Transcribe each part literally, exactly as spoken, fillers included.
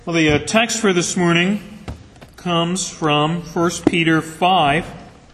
Well, the uh, text for this morning comes from First Peter five.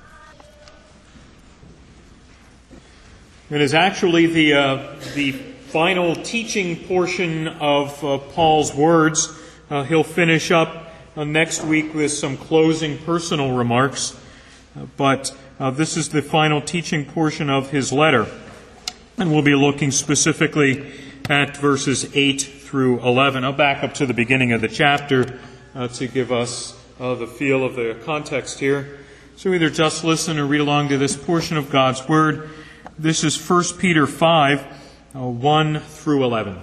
It is actually the uh, the final teaching portion of uh, Paul's words. Uh, he'll finish up uh, next week with some closing personal remarks, uh, but uh, this is the final teaching portion of his letter, and we'll be looking specifically at verses eight through eleven. I'll back up to the beginning of the chapter uh, to give us uh, the feel of the context here. So either just listen or read along to this portion of God's Word. This is First Peter five, uh, one through eleven.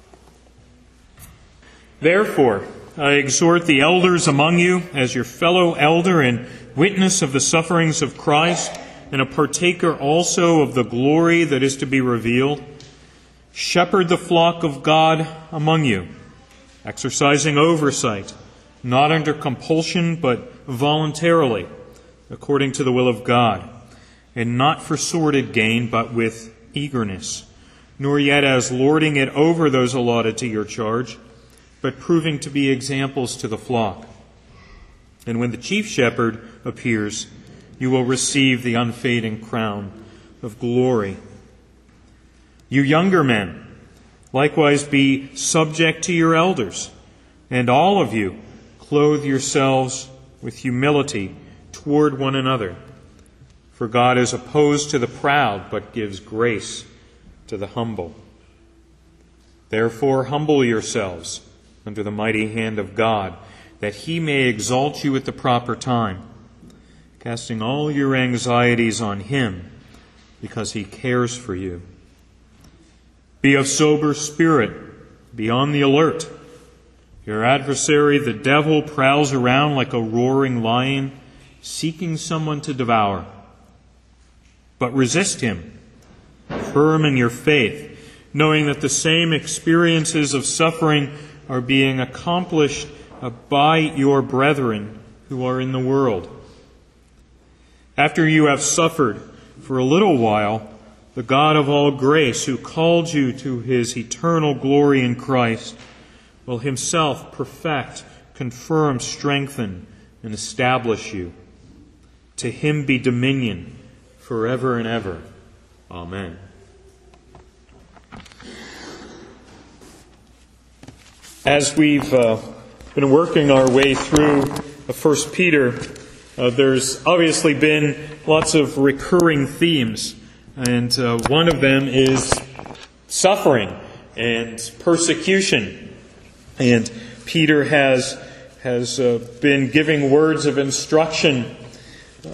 Therefore, I exhort the elders among you as your fellow elder and witness of the sufferings of Christ, and a partaker also of the glory that is to be revealed. Shepherd the flock of God among you, exercising oversight, not under compulsion, but voluntarily, according to the will of God, and not for sordid gain, but with eagerness, nor yet as lording it over those allotted to your charge, but proving to be examples to the flock. And when the chief shepherd appears, you will receive the unfading crown of glory. You younger men, likewise be subject to your elders, and all of you clothe yourselves with humility toward one another. For God is opposed to the proud, but gives grace to the humble. Therefore humble yourselves under the mighty hand of God, that He may exalt you at the proper time, casting all your anxieties on Him, because He cares for you. Be of sober spirit, be on the alert. Your adversary, the devil, prowls around like a roaring lion, seeking someone to devour. But resist him, firm in your faith, knowing that the same experiences of suffering are being accomplished by your brethren who are in the world. After you have suffered for a little while, the God of all grace, who called you to His eternal glory in Christ, will Himself perfect, confirm, strengthen, and establish you. To Him be dominion forever and ever. Amen. As we've uh, been working our way through First Peter, uh, there's obviously been lots of recurring themes. And uh, one of them is suffering and persecution. And Peter has has uh, been giving words of instruction uh,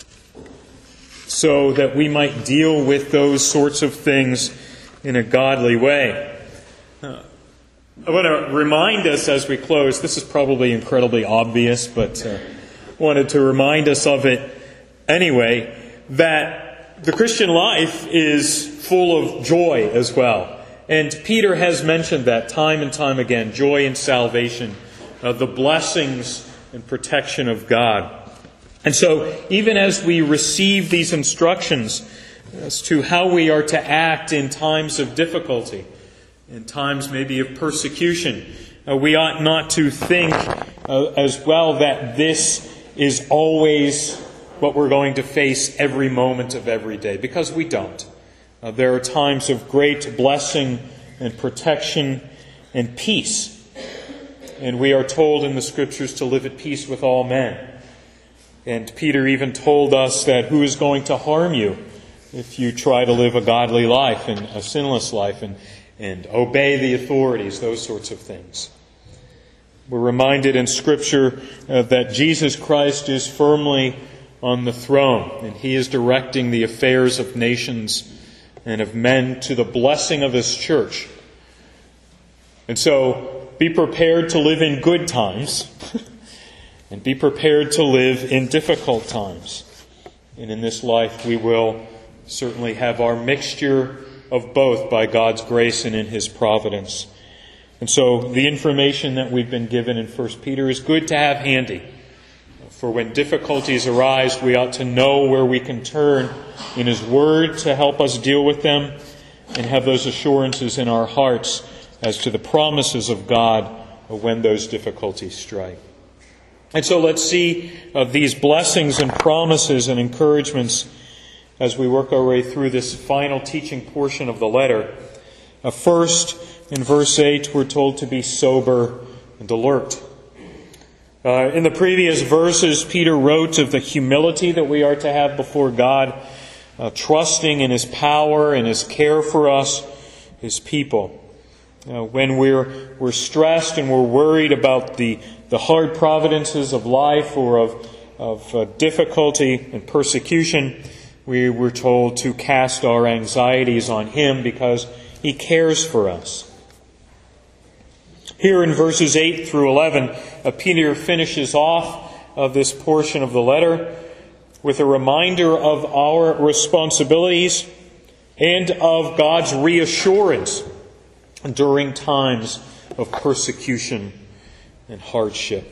so that we might deal with those sorts of things in a godly way. Uh, I want to remind us as we close, this is probably incredibly obvious, but uh, wanted to remind us of it anyway, that the Christian life is full of joy as well. And Peter has mentioned that time and time again, joy in salvation, uh, the blessings and protection of God. And so even as we receive these instructions as to how we are to act in times of difficulty, in times maybe of persecution, uh, we ought not to think uh, as well that this is always what we're going to face every moment of every day, because we don't. Uh, there are times of great blessing and protection and peace. And we are told in the Scriptures to live at peace with all men. And Peter even told us that who is going to harm you if you try to live a godly life and a sinless life and, and obey the authorities, those sorts of things. We're reminded in Scripture uh, that Jesus Christ is firmly on the throne, and He is directing the affairs of nations and of men to the blessing of His church. And so, be prepared to live in good times, and be prepared to live in difficult times. And in this life we will certainly have our mixture of both by God's grace and in His providence. And so, the information that we've been given in First Peter is good to have handy. For when difficulties arise, we ought to know where we can turn in His Word to help us deal with them, and have those assurances in our hearts as to the promises of God when those difficulties strike. And so let's see uh, these blessings and promises and encouragements as we work our way through this final teaching portion of the letter. Uh, first, in verse eight, we're told to be sober and alert. Uh, in the previous verses, Peter wrote of the humility that we are to have before God, uh, trusting in His power and His care for us, His people. Uh, when we're we're stressed and we're worried about the, the hard providences of life or of, of uh, difficulty and persecution, we were told to cast our anxieties on Him because He cares for us. Here in verses eight through eleven, uh, Peter finishes off uh, this portion of the letter with a reminder of our responsibilities and of God's reassurance during times of persecution and hardship.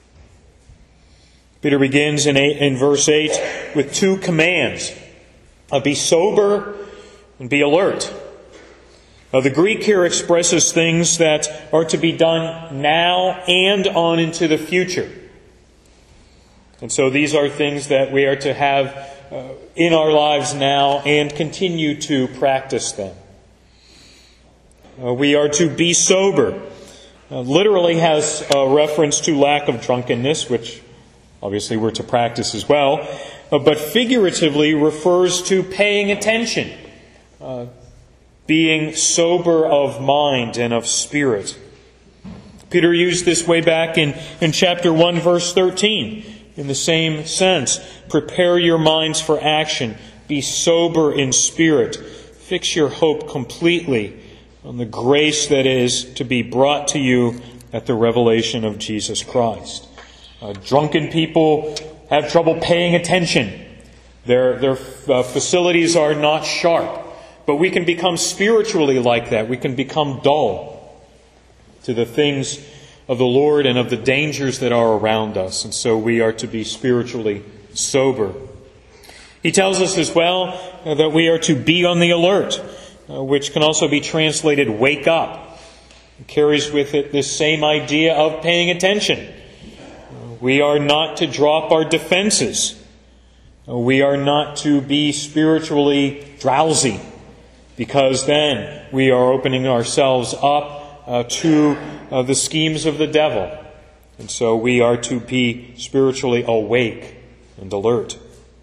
Peter begins in, eight, in verse eight with two commands. Uh, be sober and be alert. Uh, the Greek here expresses things that are to be done now and on into the future. And so these are things that we are to have uh, in our lives now and continue to practice them. Uh, we are to be sober. Uh, literally has a reference to lack of drunkenness, which obviously we're to practice as well, uh, but figuratively refers to paying attention, uh, being sober of mind and of spirit. Peter used this way back in, in chapter one, verse thirteen, in the same sense. Prepare your minds for action. Be sober in spirit. Fix your hope completely on the grace that is to be brought to you at the revelation of Jesus Christ. Uh, drunken people have trouble paying attention. Their, their uh, facilities are not sharp. But we can become spiritually like that. We can become dull to the things of the Lord and of the dangers that are around us. And so we are to be spiritually sober. He tells us as well uh, that we are to be on the alert, uh, which can also be translated wake up. It carries with it this same idea of paying attention. Uh, we are not to drop our defenses. Uh, we are not to be spiritually drowsy, because then we are opening ourselves up uh, to uh, the schemes of the devil. And so we are to be spiritually awake and alert.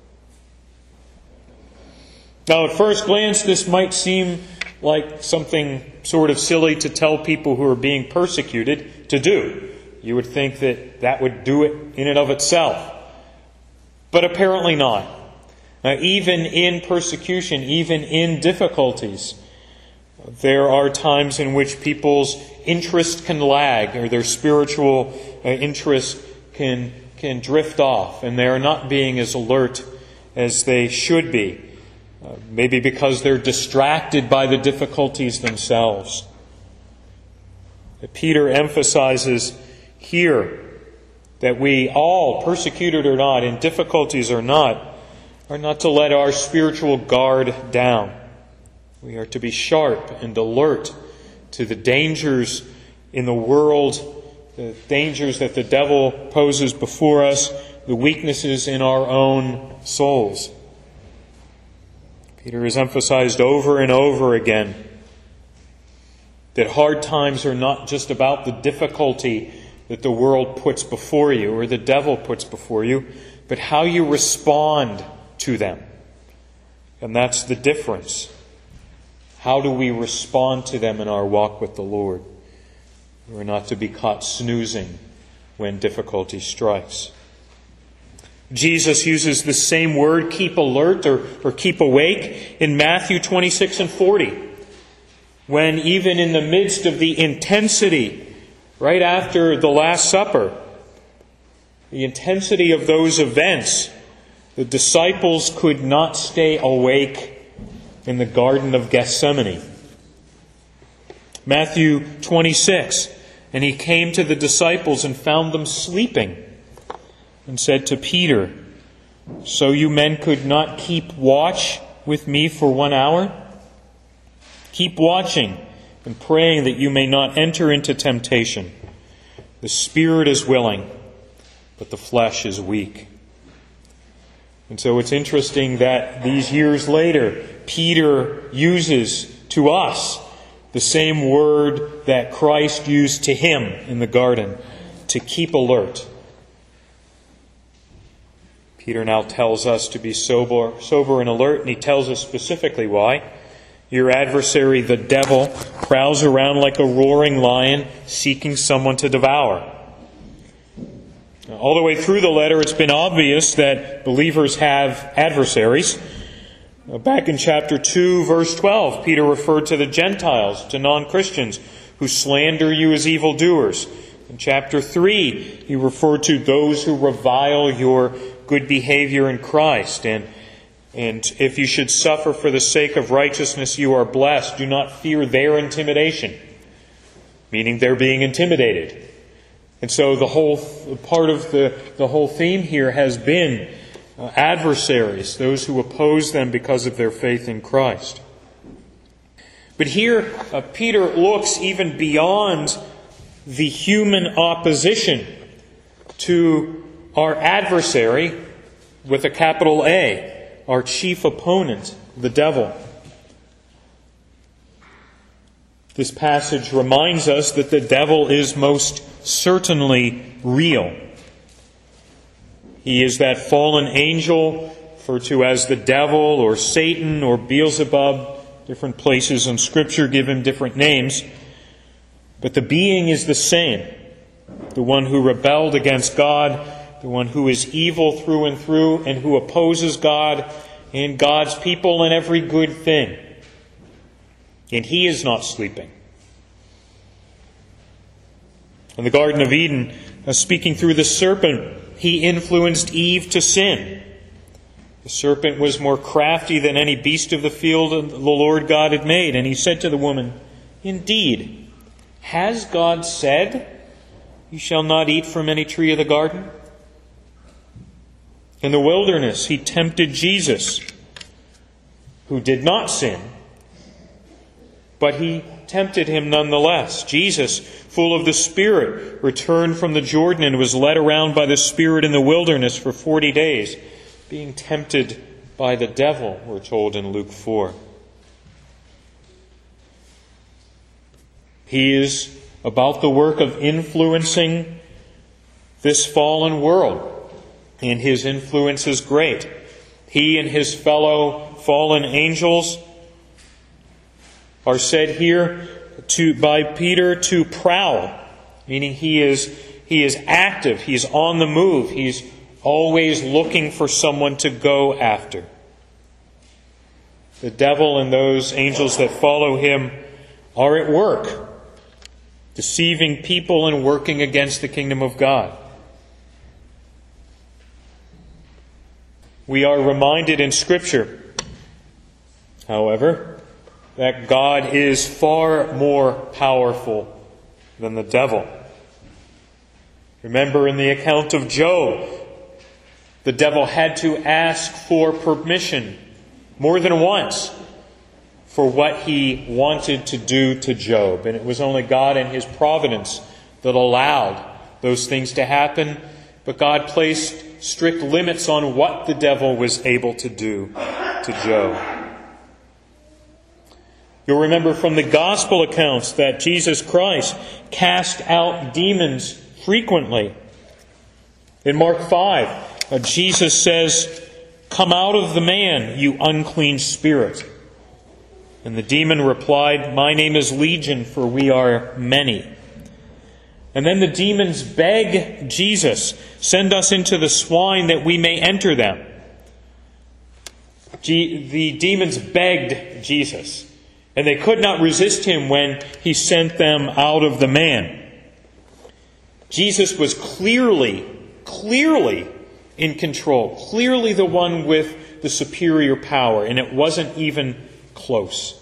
Now, at first glance, this might seem like something sort of silly to tell people who are being persecuted to do. You would think that that would do it in and of itself. But apparently not. Uh, even in persecution, even in difficulties, there are times in which people's interest can lag, or their spiritual uh, interest can can drift off, and they are not being as alert as they should be. Uh, maybe because they're distracted by the difficulties themselves. Peter emphasizes here that we all, persecuted or not, in difficulties or not, are not to let our spiritual guard down. We are to be sharp and alert to the dangers in the world, the dangers that the devil poses before us, the weaknesses in our own souls. Peter has emphasized over and over again that hard times are not just about the difficulty that the world puts before you or the devil puts before you, but how you respond to them. And that's the difference. How do we respond to them in our walk with the Lord? We're not to be caught snoozing when difficulty strikes. Jesus uses the same word, keep alert or, or keep awake, in Matthew twenty-six and forty. When even in the midst of the intensity, right after the Last Supper, the intensity of those events, the disciples could not stay awake in the Garden of Gethsemane. Matthew twenty-six, and he came to the disciples and found them sleeping, and said to Peter, "So you men could not keep watch with me for one hour? Keep watching and praying that you may not enter into temptation. The spirit is willing, but the flesh is weak. And so it's interesting that these years later, Peter uses to us the same word that Christ used to him in the garden, to keep alert. Peter now tells us to be sober, sober and alert, and he tells us specifically why. Your adversary, the devil, prowls around like a roaring lion, seeking someone to devour. All the way through the letter, it's been obvious that believers have adversaries. Back in chapter two, verse twelve, Peter referred to the Gentiles, to non-Christians, who slander you as evildoers. In chapter three, he referred to those who revile your good behavior in Christ. And, and if you should suffer for the sake of righteousness, you are blessed. Do not fear their intimidation, meaning they're being intimidated. And so the whole part of the, the whole theme here has been uh, adversaries, those who oppose them because of their faith in Christ. But here, uh, Peter looks even beyond the human opposition to our adversary with a capital A, our chief opponent, the devil. This passage reminds us that the devil is most certainly real. He is that fallen angel, referred to as the devil or Satan or Beelzebub. Different places in Scripture give him different names. But the being is the same. The one who rebelled against God, the one who is evil through and through, and who opposes God and God's people and every good thing. And he is not sleeping. In the Garden of Eden, uh, speaking through the serpent, he influenced Eve to sin. The serpent was more crafty than any beast of the field the Lord God had made. And he said to the woman, "Indeed, has God said, 'You shall not eat from any tree of the garden'?" In the wilderness, he tempted Jesus, who did not sin, but he tempted him nonetheless. Jesus, full of the Spirit, returned from the Jordan and was led around by the Spirit in the wilderness for forty days, being tempted by the devil, we're told in Luke four. He is about the work of influencing this fallen world, and his influence is great. He and his fellow fallen angels are said here to by Peter to prowl, meaning he is he is active, he's on the move, he's always looking for someone to go after. The devil and those angels that follow him are at work, deceiving people and working against the kingdom of God. We are reminded in Scripture, however, that God is far more powerful than the devil. Remember in the account of Job, the devil had to ask for permission more than once for what he wanted to do to Job. And it was only God in his providence that allowed those things to happen. But God placed strict limits on what the devil was able to do to Job. You'll remember from the gospel accounts that Jesus Christ cast out demons frequently. In Mark five, uh, Jesus says, "Come out of the man, you unclean spirit." And the demon replied, "My name is Legion, for we are many." And then the demons beg Jesus, "Send us into the swine that we may enter them." G- the demons begged Jesus, and they could not resist him when he sent them out of the man. Jesus was clearly, clearly in control, clearly the one with the superior power, and it wasn't even close.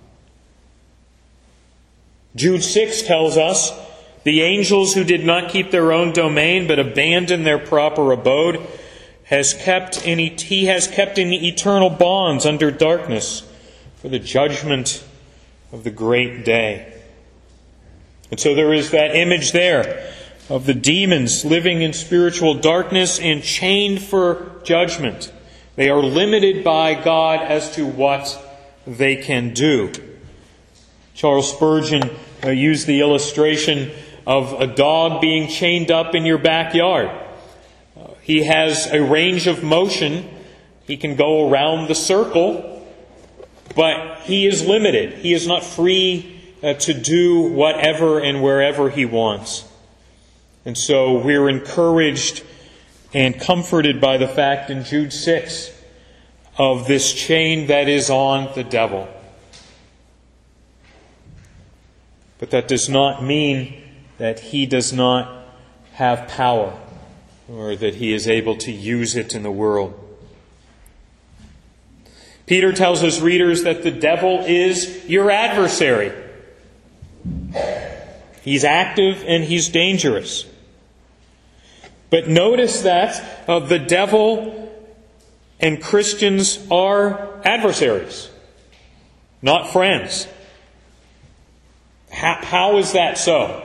Jude six tells us, "The angels who did not keep their own domain but abandoned their proper abode, has kept in, he has kept in eternal bonds under darkness for the judgment of the great day." And so there is that image there of the demons living in spiritual darkness and chained for judgment. They are limited by God as to what they can do. Charles Spurgeon uh, used the illustration of a dog being chained up in your backyard. Uh, he has a range of motion. He can go around the circle, but he is limited. He is not free uh, to do whatever and wherever he wants. And so we're encouraged and comforted by the fact in Jude six of this chain that is on the devil. But that does not mean that he does not have power or that he is able to use it in the world. Peter tells his readers that the devil is your adversary. He's active and he's dangerous. But notice that uh, the devil and Christians are adversaries, not friends. How, how is that so?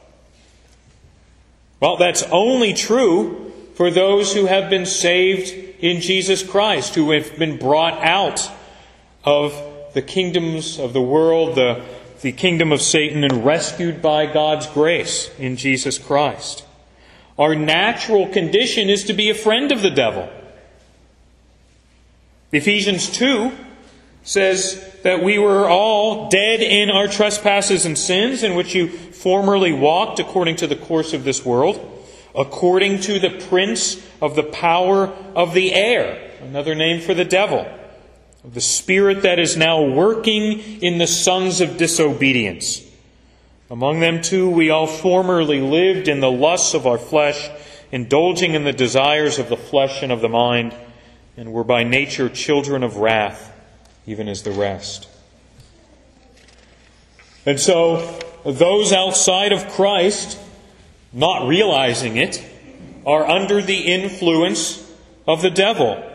Well, that's only true for those who have been saved in Jesus Christ, who have been brought out of the kingdoms of the world, the, the kingdom of Satan, and rescued by God's grace in Jesus Christ. Our natural condition is to be a friend of the devil. Ephesians two says that we were all dead in our trespasses and sins, in which you formerly walked according to the course of this world, according to the prince of the power of the air, another name for the devil, the spirit that is now working in the sons of disobedience. Among them too we all formerly lived in the lusts of our flesh, indulging in the desires of the flesh and of the mind, and were by nature children of wrath, even as the rest. And so, those outside of Christ, not realizing it, are under the influence of the devil.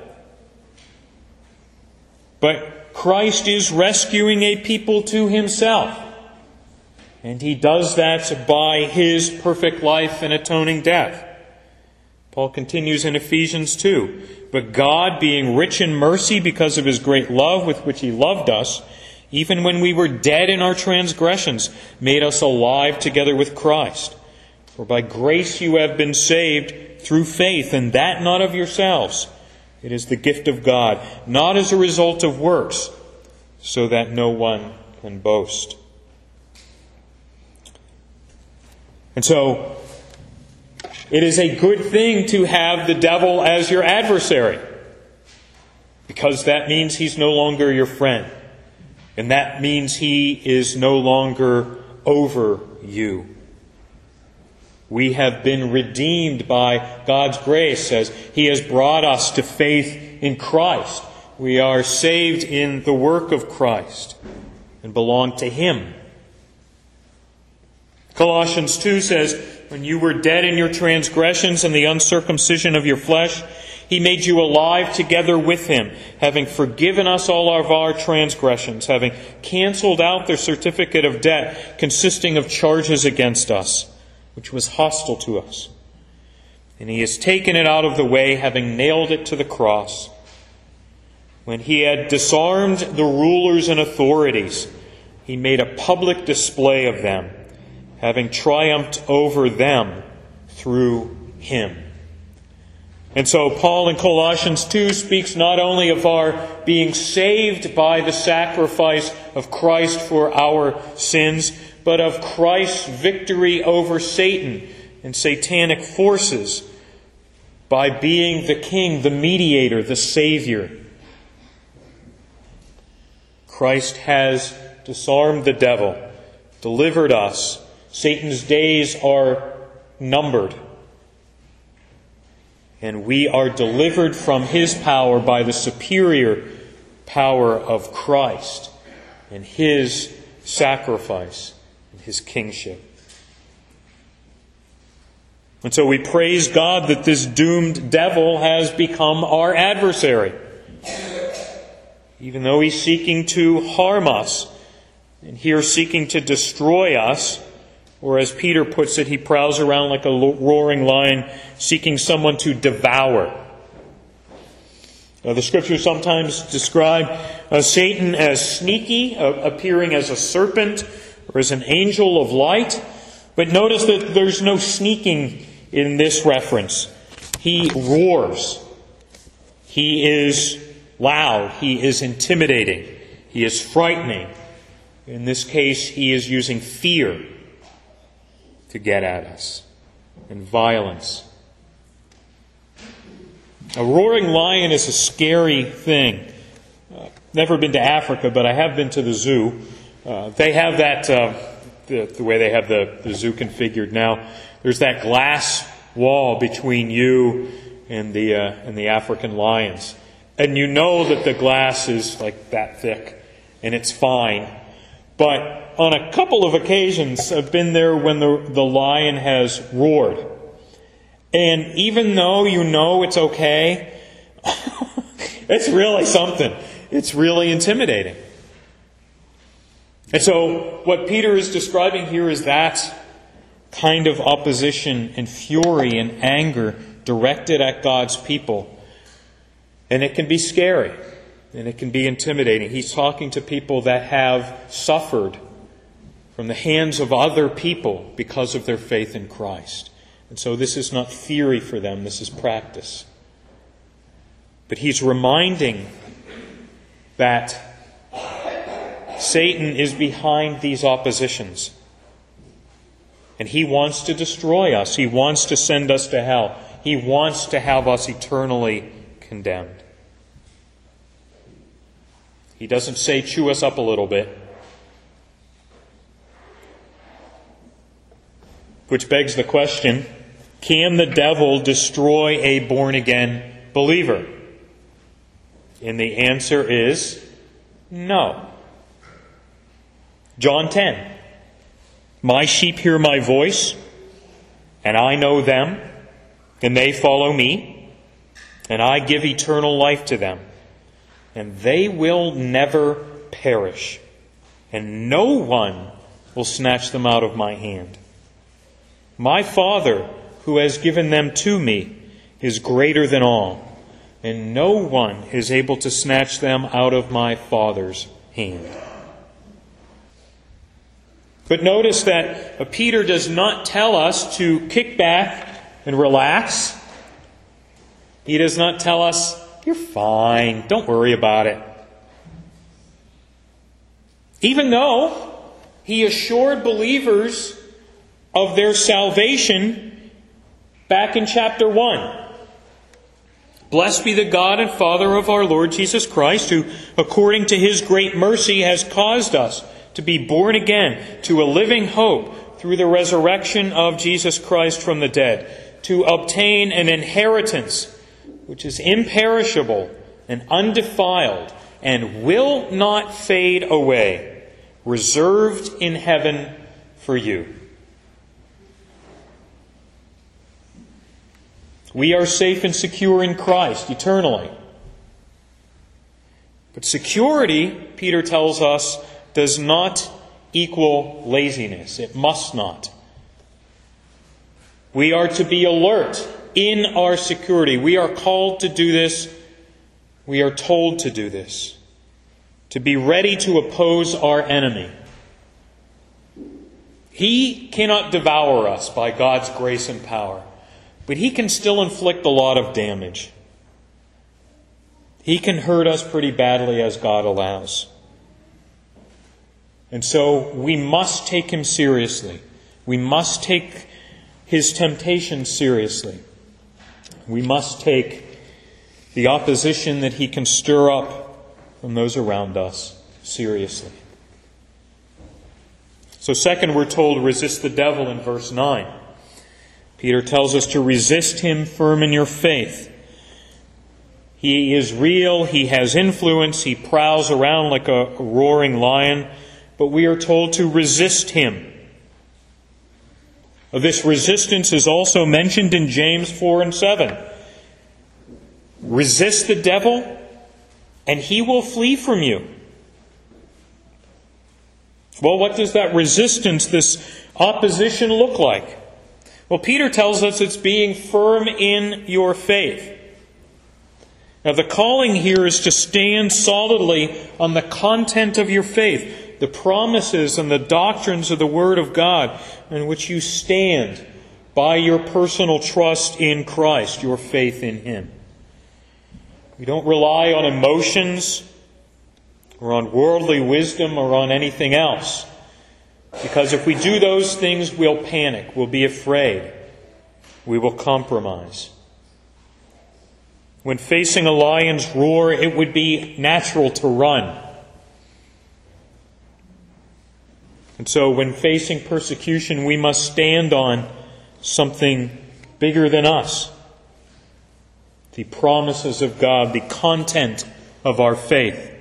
But Christ is rescuing a people to himself. And he does that by his perfect life and atoning death. Paul continues in Ephesians two. But God, being rich in mercy because of his great love with which he loved us, even when we were dead in our transgressions, made us alive together with Christ. For by grace you have been saved through faith, and that not of yourselves. It is the gift of God, not as a result of works, so that no one can boast. And so, it is a good thing to have the devil as your adversary, because that means he's no longer your friend. And that means he is no longer over you. We have been redeemed by God's grace as he has brought us to faith in Christ. We are saved in the work of Christ and belong to him. Colossians two says, when you were dead in your transgressions and the uncircumcision of your flesh, he made you alive together with him, having forgiven us all of our transgressions, having canceled out their certificate of debt consisting of charges against us, which was hostile to us. And he has taken it out of the way, having nailed it to the cross. When he had disarmed the rulers and authorities, he made a public display of them, having triumphed over them through him. And so Paul in Colossians two speaks not only of our being saved by the sacrifice of Christ for our sins, but of Christ's victory over Satan and satanic forces by being the King, the mediator, the Savior. Christ has disarmed the devil, delivered us. Satan's days are numbered. And we are delivered from his power by the superior power of Christ and his sacrifice and his kingship. And so we praise God that this doomed devil has become our adversary. Even though he's seeking to harm us, and here seeking to destroy us, Or as Peter puts it, he prowls around like a roaring lion, seeking someone to devour. Now, the Scriptures sometimes describe uh, Satan as sneaky, uh, appearing as a serpent or as an angel of light. But notice that there's no sneaking in this reference. He roars. He is loud. He is intimidating. He is frightening. In this case, he is using fear to get at us, and violence. A roaring lion is a scary thing. Uh, never been to Africa, but I have been to the zoo. Uh, they have that, uh, the, the way they have the, the zoo configured now. There's that glass wall between you and the uh, and the African lions, and you know that the glass is like that thick, and it's fine. But on a couple of occasions, I've been there when the, the lion has roared. And even though you know it's okay, it's really something. It's really intimidating. And so what Peter is describing here is that kind of opposition and fury and anger directed at God's people. And it can be scary. And it can be intimidating. He's talking to people that have suffered from the hands of other people because of their faith in Christ. And so this is not theory for them, this is practice. But he's reminding that Satan is behind these oppositions. And he wants to destroy us. He wants to send us to hell. He wants to have us eternally condemned. He doesn't say chew us up a little bit. Which begs the question, can the devil destroy a born-again believer? And the answer is no. John ten. My sheep hear my voice, and I know them, and they follow me, and I give eternal life to them. And they will never perish, and no one will snatch them out of my hand. My Father, who has given them to me, is greater than all, and no one is able to snatch them out of my Father's hand. But notice that Peter does not tell us to kick back and relax. He does not tell us, you're fine, don't worry about it. Even though he assured believers of their salvation back in chapter one. Blessed be the God and Father of our Lord Jesus Christ, who, according to His great mercy, has caused us to be born again to a living hope through the resurrection of Jesus Christ from the dead, to obtain an inheritance which is imperishable and undefiled and will not fade away, reserved in heaven for you. We are safe and secure in Christ eternally. But security, Peter tells us, does not equal laziness. It must not. We are to be alert in our security. We are called to do this. We are told to do this. To be ready to oppose our enemy. He cannot devour us by God's grace and power, but he can still inflict a lot of damage. He can hurt us pretty badly as God allows. And so we must take him seriously. We must take his temptation seriously. We must take the opposition that he can stir up from those around us seriously. So second, we're told to resist the devil in verse nine. Peter tells us to resist him firm in your faith. He is real, he has influence, he prowls around like a roaring lion, but we are told to resist him. This resistance is also mentioned in James four and seven. Resist the devil, and he will flee from you. Well, what does that resistance, this opposition look like? Well, Peter tells us it's being firm in your faith. Now, the calling here is to stand solidly on the content of your faith, the promises and the doctrines of the Word of God, in which you stand by your personal trust in Christ, your faith in Him. We don't rely on emotions or on worldly wisdom or on anything else. Because if we do those things, we'll panic, we'll be afraid, we will compromise. When facing a lion's roar, it would be natural to run. And so when facing persecution, we must stand on something bigger than us. The promises of God, the content of our faith.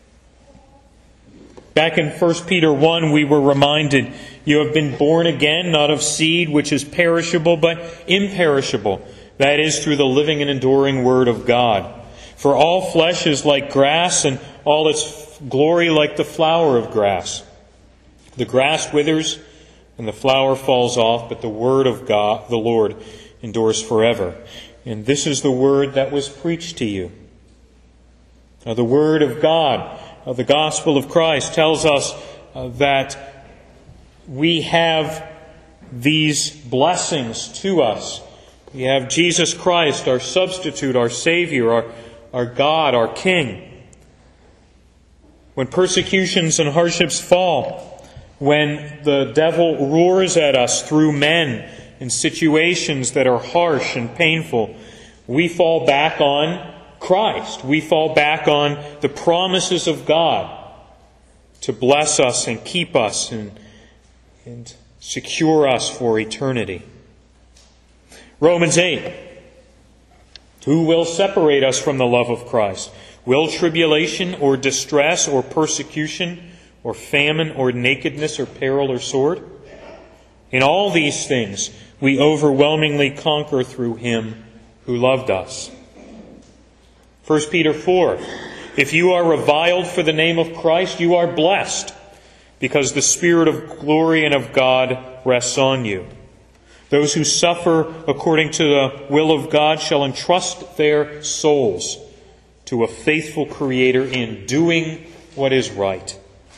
Back in First Peter one, we were reminded, you have been born again, not of seed which is perishable, but imperishable. That is, through the living and enduring Word of God. For all flesh is like grass, and all its glory like the flower of grass. The grass withers, and the flower falls off, but the Word of God, the Lord, endures forever. And this is the Word that was preached to you. Now, the Word of God, uh, the gospel of Christ, tells us uh, that we have these blessings to us. We have Jesus Christ, our substitute, our Savior, our, our God, our King. When persecutions and hardships fall, when the devil roars at us through men in situations that are harsh and painful, we fall back on Christ. We fall back on the promises of God to bless us and keep us and, and secure us for eternity. Romans eight. Who will separate us from the love of Christ? Will tribulation or distress or persecution or famine or nakedness or peril or sword? In all these things we overwhelmingly conquer through Him who loved us. First Peter four. If you are reviled for the name of Christ, you are blessed, because the Spirit of glory and of God rests on you. Those who suffer according to the will of God shall entrust their souls to a faithful Creator in doing what is right.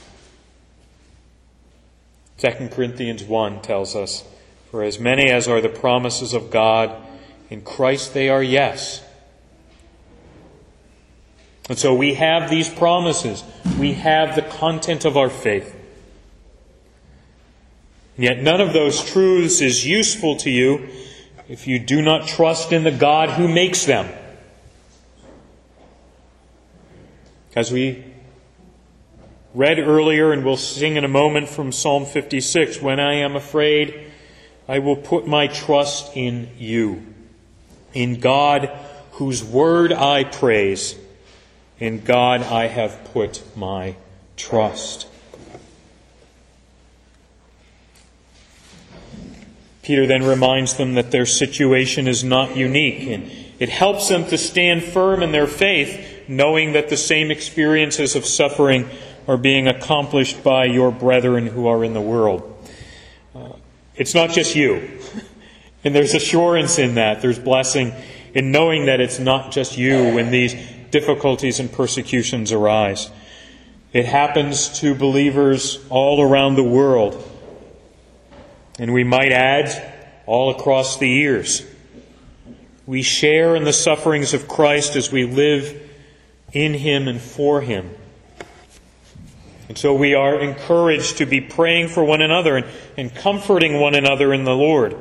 Second Corinthians one tells us, for as many as are the promises of God, in Christ they are yes. And so we have these promises. We have the content of our faith. Yet none of those truths is useful to you if you do not trust in the God who makes them. As we read earlier, and we'll sing in a moment from Psalm fifty-six, when I am afraid, I will put my trust in you, in God whose word I praise. In God I have put my trust. Peter then reminds them that their situation is not unique, and it helps them to stand firm in their faith, knowing that the same experiences of suffering are being accomplished by your brethren who are in the world. Uh, it's not just you. And there's assurance in that. There's blessing in knowing that it's not just you when these difficulties and persecutions arise. It happens to believers all around the world. And we might add, all across the years. We share in the sufferings of Christ as we live in Him and for Him. And so we are encouraged to be praying for one another and, and comforting one another in the Lord,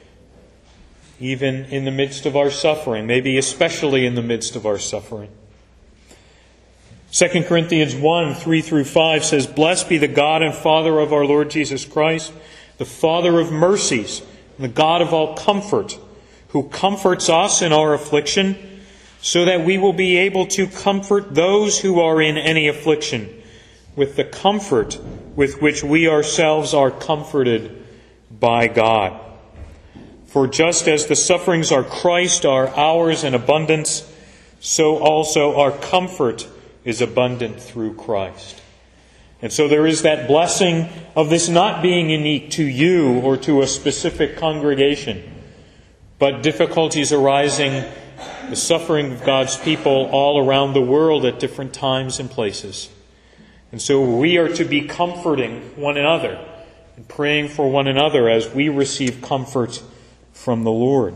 even in the midst of our suffering, maybe especially in the midst of our suffering. Second Corinthians one, three through five says, Blessed be the God and Father of our Lord Jesus Christ, the Father of mercies, and the God of all comfort, who comforts us in our affliction, so that we will be able to comfort those who are in any affliction, with the comfort with which we ourselves are comforted by God. For just as the sufferings are Christ, are ours in abundance, so also our comfort is abundant through Christ. And so there is that blessing of this not being unique to you or to a specific congregation, but difficulties arising, the suffering of God's people all around the world at different times and places. And so we are to be comforting one another and praying for one another as we receive comfort from the Lord.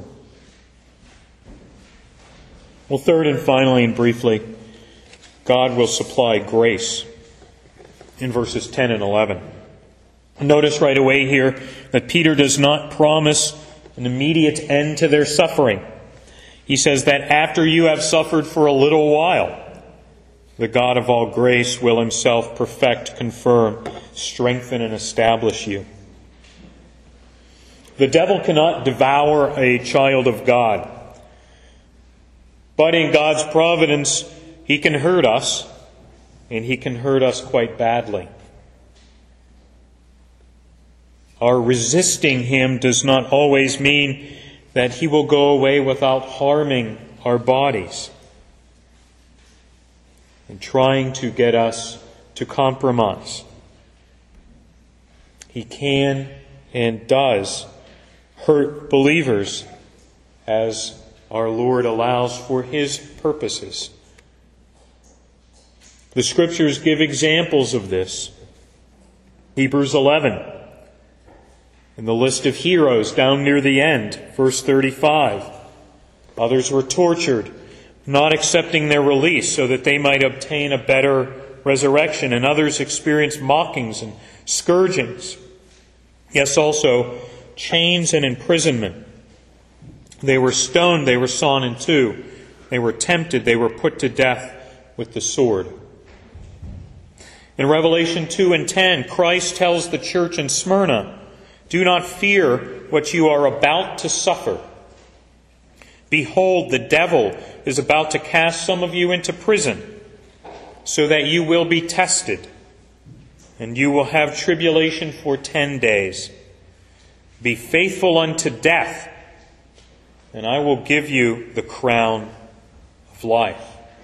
Well, third and finally and briefly, God will supply grace in verses ten and eleven. Notice right away here that Peter does not promise an immediate end to their suffering. He says that after you have suffered for a little while, the God of all grace will himself perfect, confirm, strengthen, and establish you. The devil cannot devour a child of God. But in God's providence, he can hurt us, and he can hurt us quite badly. Our resisting him does not always mean that he will go away without harming our bodies and trying to get us to compromise. He can and does hurt believers as our Lord allows for his purposes. The Scriptures give examples of this. Hebrews eleven, in the list of heroes down near the end, verse thirty-five. Others were tortured, not accepting their release so that they might obtain a better resurrection. And others experienced mockings and scourgings. Yes, also chains and imprisonment. They were stoned, they were sawn in two. They were tempted, they were put to death with the sword. In Revelation two and ten, Christ tells the church in Smyrna, "Do not fear what you are about to suffer. Behold, the devil is about to cast some of you into prison, so that you will be tested, and you will have tribulation for ten days. Be faithful unto death, and I will give you the crown of life."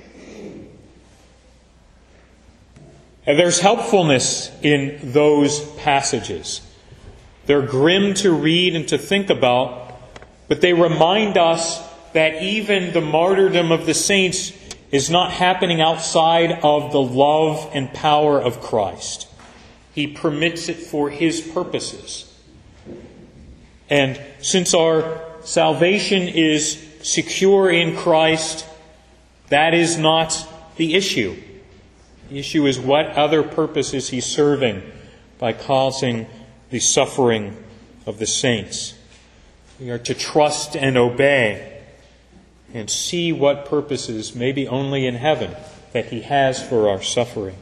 And there's helpfulness in those passages. They're grim to read and to think about, but they remind us that even the martyrdom of the saints is not happening outside of the love and power of Christ. He permits it for his purposes. And since our salvation is secure in Christ, that is not the issue. The issue is what other purpose is he serving by causing the suffering of the saints. We are to trust and obey and see what purposes, maybe only in heaven, that he has for our suffering.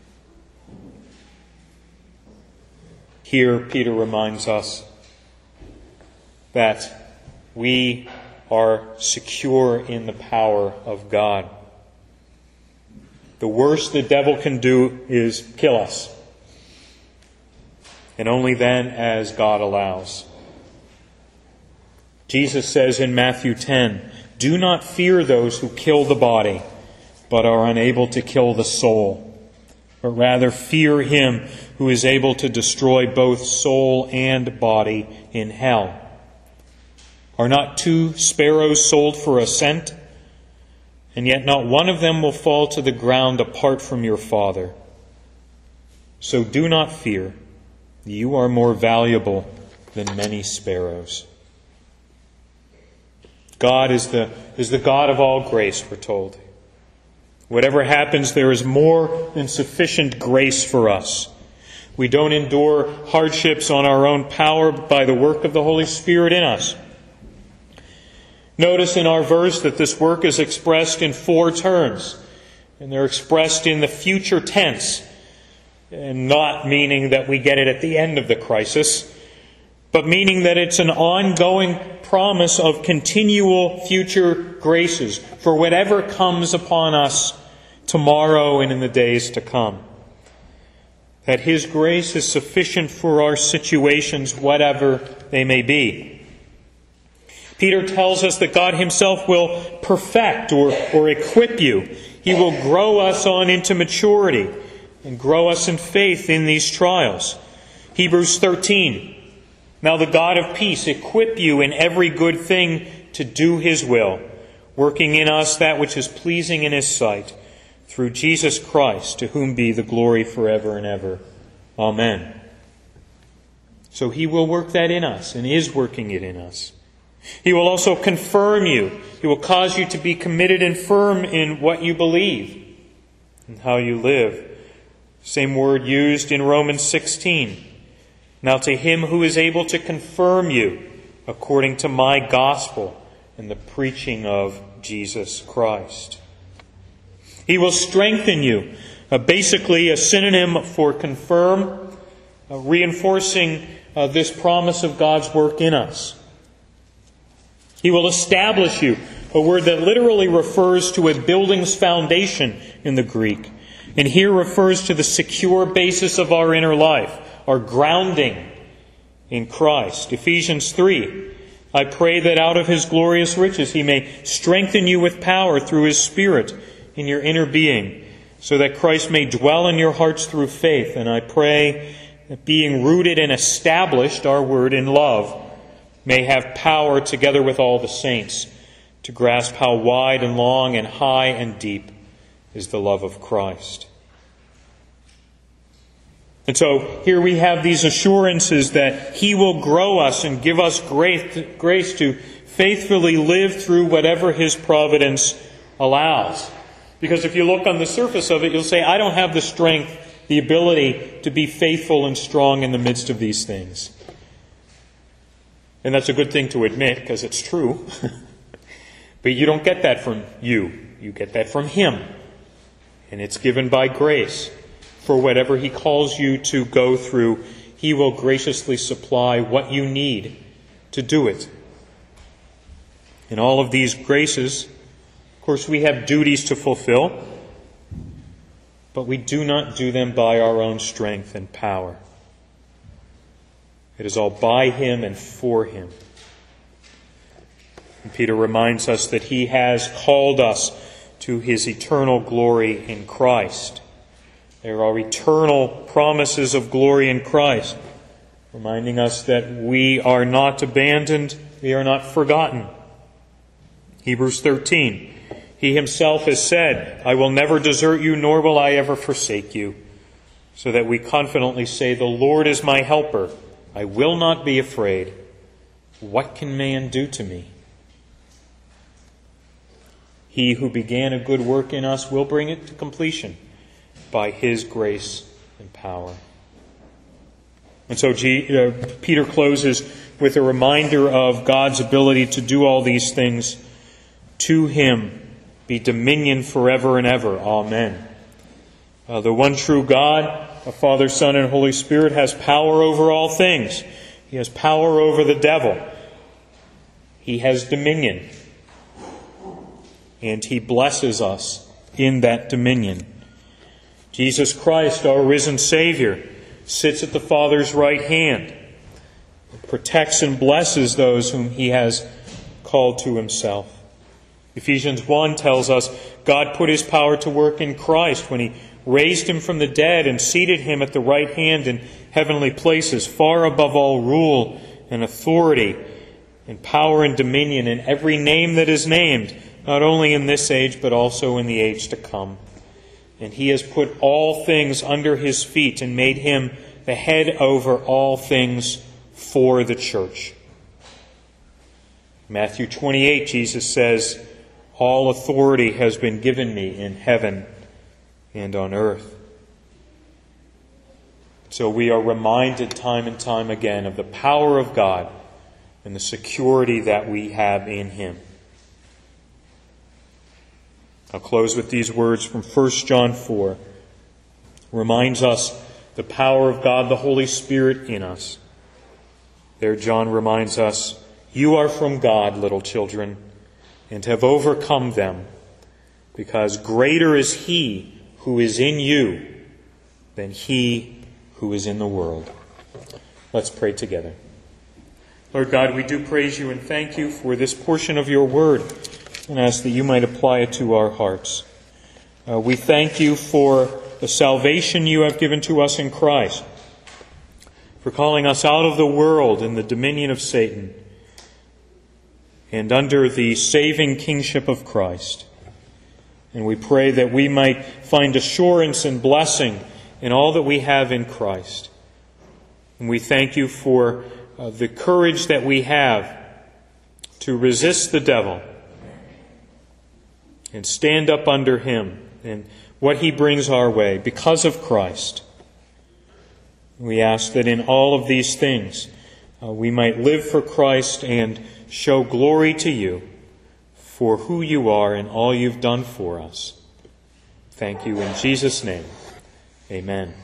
Here, Peter reminds us that we are secure in the power of God. The worst the devil can do is kill us. And only then as God allows. Jesus says in Matthew ten, "Do not fear those who kill the body, but are unable to kill the soul. But rather fear him who is able to destroy both soul and body in hell. Are not two sparrows sold for a cent? And yet not one of them will fall to the ground apart from your Father. So do not fear. You are more valuable than many sparrows." God is the, is the God of all grace, we're told. Whatever happens, there is more than sufficient grace for us. We don't endure hardships on our own power, but by the work of the Holy Spirit in us. Notice in our verse that this work is expressed in four terms, and they're expressed in the future tense, and not meaning that we get it at the end of the crisis, but meaning that it's an ongoing promise of continual future graces for whatever comes upon us tomorrow and in the days to come. That his grace is sufficient for our situations, whatever they may be. Peter tells us that God himself will perfect or, or equip you. He will grow us on into maturity. and grow us in faith in these trials. Hebrews thirteen. Now the God of peace equip you in every good thing to do His will, working in us that which is pleasing in His sight, through Jesus Christ, to whom be the glory forever and ever. Amen. So He will work that in us, and is working it in us. He will also confirm you. He will cause you to be committed and firm in what you believe and how you live. Same word used in Romans sixteen. Now to Him who is able to confirm you according to my gospel and the preaching of Jesus Christ. He will strengthen you. Uh, basically a synonym for confirm, uh, reinforcing uh, this promise of God's work in us. He will establish you, a word that literally refers to a building's foundation in the Greek, and here refers to the secure basis of our inner life, our grounding in Christ. Ephesians three, I pray that out of His glorious riches He may strengthen you with power through His Spirit in your inner being, so that Christ may dwell in your hearts through faith. And I pray that being rooted and established, our word, in love, may have power together with all the saints to grasp how wide and long and high and deep is the love of Christ. And so here we have these assurances that He will grow us and give us grace, grace to faithfully live through whatever His providence allows. Because if you look on the surface of it, you'll say, I don't have the strength, the ability to be faithful and strong in the midst of these things. And that's a good thing to admit, because it's true. But you don't get that from you. You get that from Him. And it's given by grace. For whatever He calls you to go through, He will graciously supply what you need to do it. In all of these graces, of course, we have duties to fulfill, but we do not do them by our own strength and power. It is all by Him and for Him. And Peter reminds us that He has called us to His eternal glory in Christ. There are eternal promises of glory in Christ, reminding us that we are not abandoned, we are not forgotten. Hebrews thirteen, He Himself has said, I will never desert you, nor will I ever forsake you. So that we confidently say, the Lord is my helper. I will not be afraid. What can man do to me? He who began a good work in us will bring it to completion by His grace and power. And so G, uh, Peter closes with a reminder of God's ability to do all these things. To Him be dominion forever and ever. Amen. Uh, the one true God, the Father, Son, and Holy Spirit, has power over all things. He has power over the devil. He has dominion. And He blesses us in that dominion. Jesus Christ, our risen Savior, sits at the Father's right hand, protects and blesses those whom He has called to Himself. Ephesians one tells us God put His power to work in Christ when He raised Him from the dead and seated Him at the right hand in heavenly places, far above all rule and authority and power and dominion and every name that is named, not only in this age but also in the age to come. And He has put all things under His feet and made Him the head over all things for the church. Matthew twenty-eight, Jesus says, all authority has been given me in heaven and on earth. So we are reminded time and time again of the power of God and the security that we have in Him. I'll close with these words from First John four. Reminds us the power of God, the Holy Spirit in us. There John reminds us, you are from God, little children, and have overcome them, because greater is He who is in you than he who is in the world. Let's pray together. Lord God, we do praise You and thank You for this portion of Your Word, and ask that You might apply it to our hearts. Uh, we thank You for the salvation you have given to us in Christ, for calling us out of the world and the dominion of Satan and under the saving kingship of Christ. And we pray that we might find assurance and blessing in all that we have in Christ. And we thank you for uh, the courage that we have to resist the devil and stand up under him and what he brings our way because of Christ. We ask that in all of these things uh, we might live for Christ and show glory to you for who you are and all you've done for us. Thank you in Jesus' name. Amen.